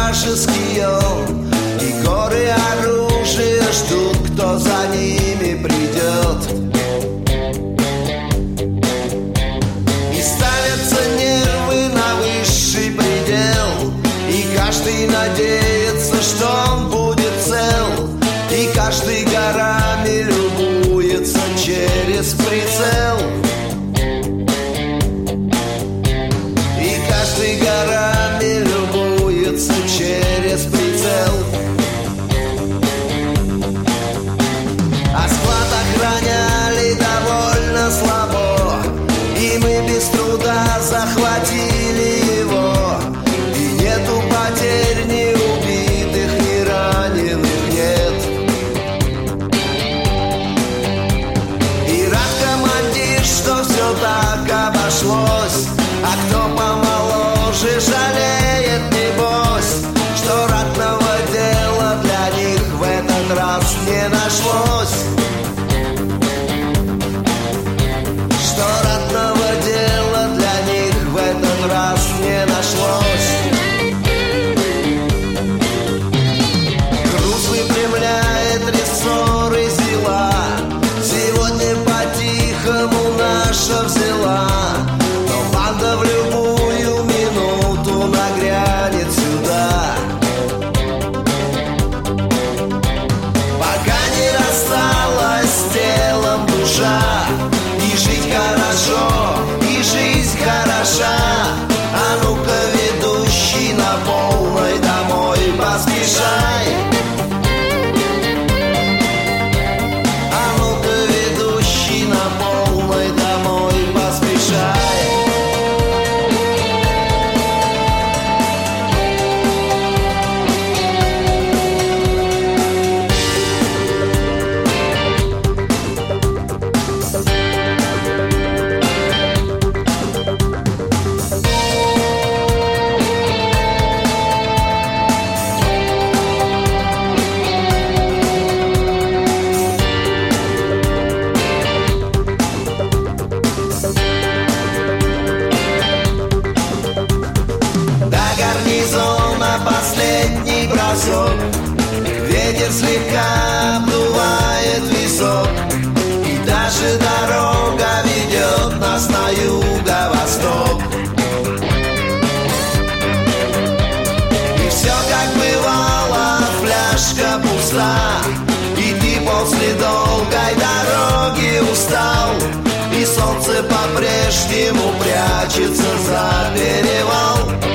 вражеские, и горы оружия ждут, кто за ними придет. И ставятся нервы на высший предел, и каждый надеется, что он будет цел, и каждый горами любуется через прицел. И каждый горами любуется через прицел. А склад охраняли довольно слабо, и мы без труда захватили его. И нету потерь, ни убитых, ни раненых нет. И рад командир, что все так обошлось. А кто помоложе, жалеет, небось, что ратного дела для них в этот раз не нашлось. Что ратного дела для них в этот раз не нашлось. Груз выпрямляет рессоры зела, сегодня по-тихому наша взяла. Но банда в любую минуту нагрянет сюда. Пока не рассталась с телом душа, и жить хорошо, и жизнь хороша. А ну-ка, ведущий, на полной домой поспешай. А ну-ка, ведущий, на полной домой поспешай. Последний бросок, ветер слегка обдувает висок, и даже дорога ведет нас на юго-восток. И все как бывало, фляжка пуста, и ты после долгой дороги устал, и солнце по-прежнему прячется за перевал.